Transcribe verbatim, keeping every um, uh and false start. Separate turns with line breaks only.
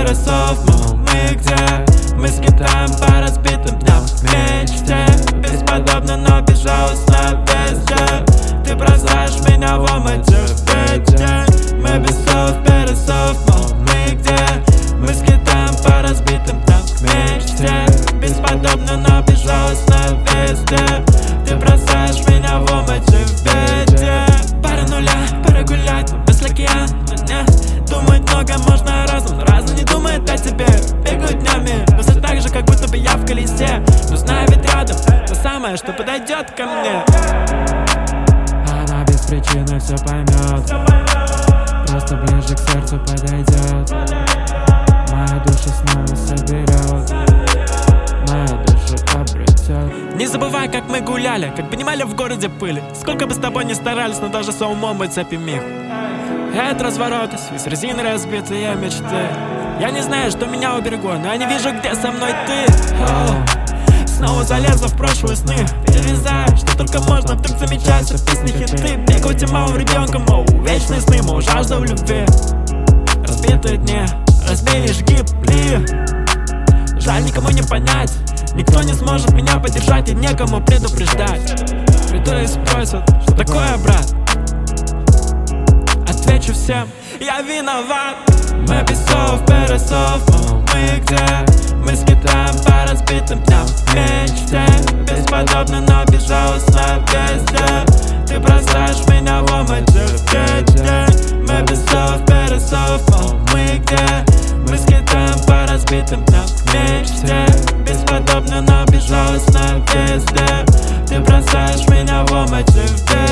пересов, мол, мы где? Мы скитаем по разбитым дням вместе. Бесподобно, но безжалостно везде. Ты бросаешь меня в омуте в беде. Мы без слов, пересов, мол, мы где? Мы скитаем по разбитым дням вместе. Бесподобно, но безжалостно везде. Ты бросаешь меня в омуте в беде. Пара нуля, пора гулять, без океана, нет. Думать много можно разум, но разум не думает о тебе. Бегают днями, но все так же, как будто бы я в колесе. Но знаю, ведь рядом то самое, что подойдет ко мне. Она без причины все поймет, просто ближе к сердцу подойдет. Моя душа снова соберет, моя душа обретет. Не забывай, как мы гуляли, как поднимали в городе пыли. Сколько бы с тобой ни старались, но даже с умом быть цепи миг. Это развороты, из резины разбитые мечты. Я не знаю, что меня уберегло, но я не вижу, где со мной ты. О, снова залезла в прошлые сны. Перерезаю, что только можно, вдруг замечаются песни, хиты. Бегаю тимовым ребенком, мол, вечные сны, мол, жажда в любви. Разбитые дни, разбей и жги, пли. Жаль, никому не понять, никто не сможет меня поддержать и некому предупреждать. Приду и спросят, что такое, брат? Отвечу всем, я виноват. Мы без слов, пересов, мол, мы где? Мы скитаем по разбитым дням вместе. Бесподобно, но безжалостно везде. Ты бросаешь меня в омуте в беде. Мы без слов, пересов, мол, мы где? Мы скитаем по разбитым дням вместе. Бесподобно, но безжалостно везде. Ты бросаешь меня в омуте в беде.